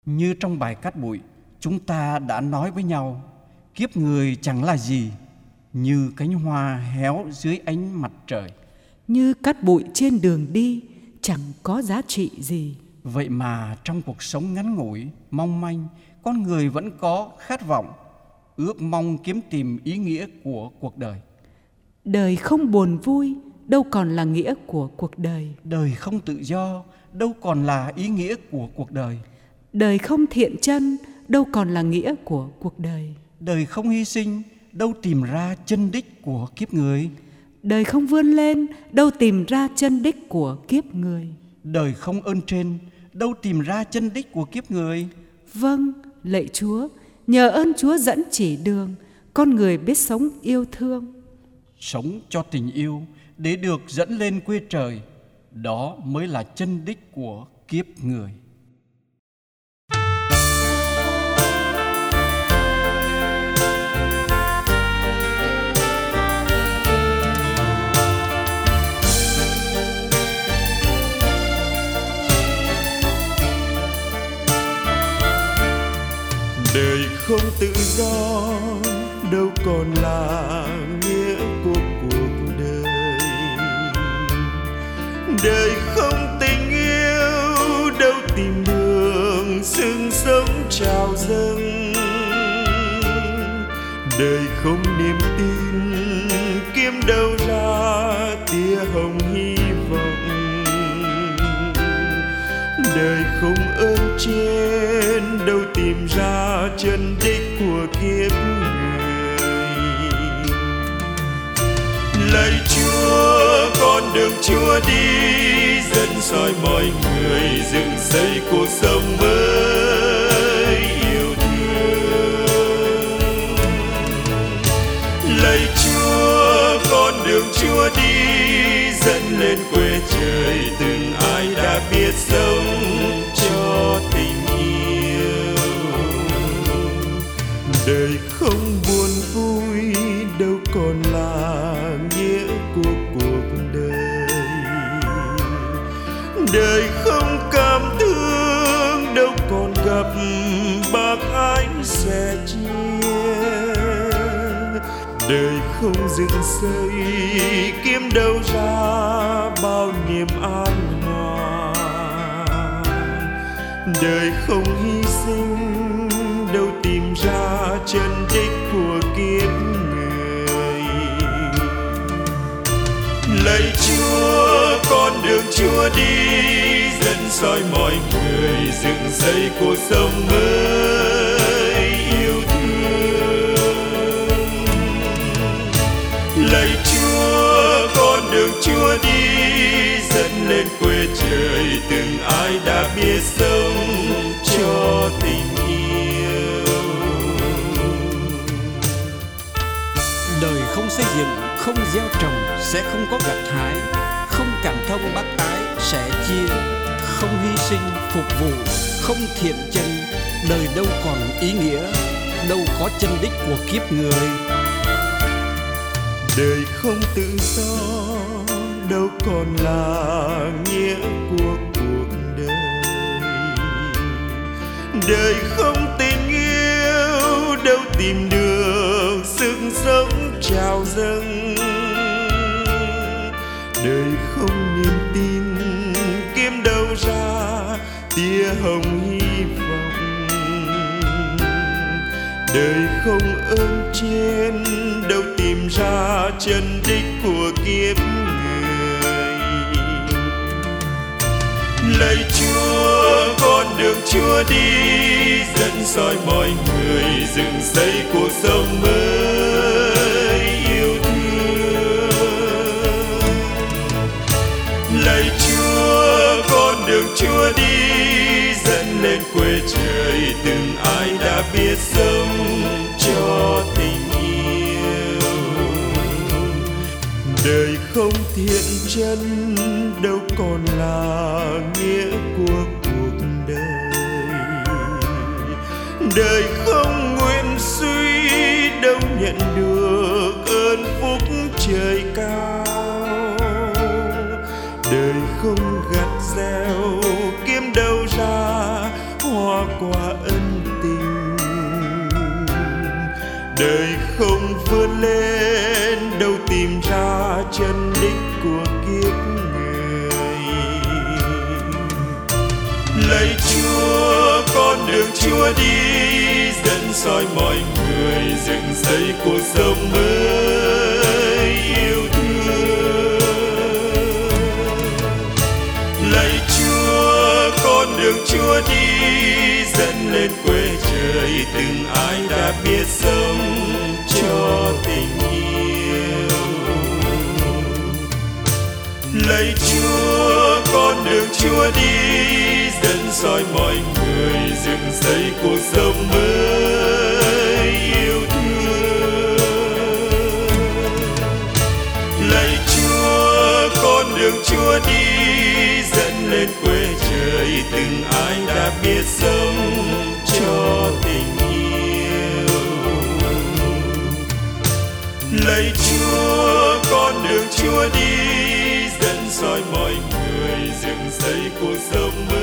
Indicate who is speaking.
Speaker 1: Như trong bài Cát Bụi, chúng ta đã nói với nhau, kiếp người chẳng là gì, như cánh hoa héo dưới ánh mặt trời.
Speaker 2: Như cát bụi trên đường đi, chẳng có giá trị gì.
Speaker 1: Vậy mà trong cuộc sống ngắn ngủi, mong manh, con người vẫn có khát vọng, ước mong kiếm tìm ý nghĩa của cuộc đời.
Speaker 2: Đời không buồn vui, đâu còn là nghĩa của cuộc đời.
Speaker 1: Đời không tự do, đâu còn là ý nghĩa của cuộc đời.
Speaker 2: Đời không thiện chân, đâu còn là nghĩa của cuộc đời.
Speaker 1: Đời không hy sinh, đâu tìm ra chân đích của kiếp người.
Speaker 2: Đời không vươn lên, đâu tìm ra chân đích của kiếp người.
Speaker 1: Đời không ơn trên, đâu tìm ra chân đích của kiếp người.
Speaker 2: Vâng, lạy Chúa, nhờ ơn Chúa dẫn chỉ đường, con người biết sống yêu thương.
Speaker 1: Sống cho tình yêu để được dẫn lên quê trời, đó mới là chân đích của kiếp người.
Speaker 3: Đời không tự do, đâu còn là nghĩa của cuộc đời. Đời không tình yêu, đâu tìm đường sức sống trào dâng. Đời không niềm tin, kiếm đâu ra tia hồng hy vọng. Đời không ơn trên, đâu tìm ra chân đích của kiếp người. Lạy Chúa, con đường Chúa đi, dẫn soi mọi người dựng xây cuộc sống mới yêu thương. Lạy Chúa, con đường Chúa đi, dẫn lên quê trời từng ai đã biết sống cho tình yêu. Đời không buồn vui, đâu còn là nghĩa của cuộc đời. Đời không cảm thương, đâu còn gặp bác ái sẻ chia. Đời không dựng xây, kiếm đâu ra bao niềm an hòa. Đời không hy sinh, đâu tìm ra chân đích của kiếp người. Lạy Chúa, con đường Chúa đi, dẫn soi mọi người dựng xây cuộc sống mới yêu thương. Lạy Chúa, con đường Chúa đi, dẫn lên quê trời từng ai đã biết sống cho tình yêu.
Speaker 1: Đời không xây dựng, không gieo trồng sẽ không có gặt hái. Không cảm thông bác ái sẻ chia, không hy sinh phục vụ, không thiện chân, đời đâu còn ý nghĩa, đâu có chân đích của kiếp người.
Speaker 3: Đời không tự do, đâu còn là nghĩa của cuộc đời. Đời không tình yêu, đâu tìm được sức sống trào dâng. Đời không niềm tin, kiếm đâu ra tia hồng hy vọng. Đời không ơn trên, đâu tìm ra chân đích của kiếp người. Lạy Chúa, con đường Chúa đi, dẫn soi mọi người dựng xây cuộc sống mới yêu thương. Lạy Chúa, con đường Chúa đi, dẫn lên quê trời từng ai đã biết sống cho tình yêu. Đời không thiện chân, đâu còn là nghĩa của cuộc đời. Đời không nguyện suy, đâu nhận được ơn phúc trời cao. Đời không gặt gieo, kiếm đâu ra hoa qua ân tình. Đời không vươn lên đâu tìm ra chân đích của kiếp người. Lạy Chúa, con đường Chúa đi dẫn soi mọi người dựng xây cuộc sống mới yêu thương. Lạy Chúa, con đường Chúa đi dẫn lên quê trời từng ai đã biết sống cho tình yêu. Lạy Chúa, con đường Chúa đi dẫn soi mọi người dựng xây cuộc sống mới yêu thương. Lạy Chúa, con đường Chúa đi dẫn lên quê trời từng ai đã biết sống cho tình yêu. Lạy Chúa, con đường Chúa đi dẫn soi mọi người dựng xây cuộc sống mới.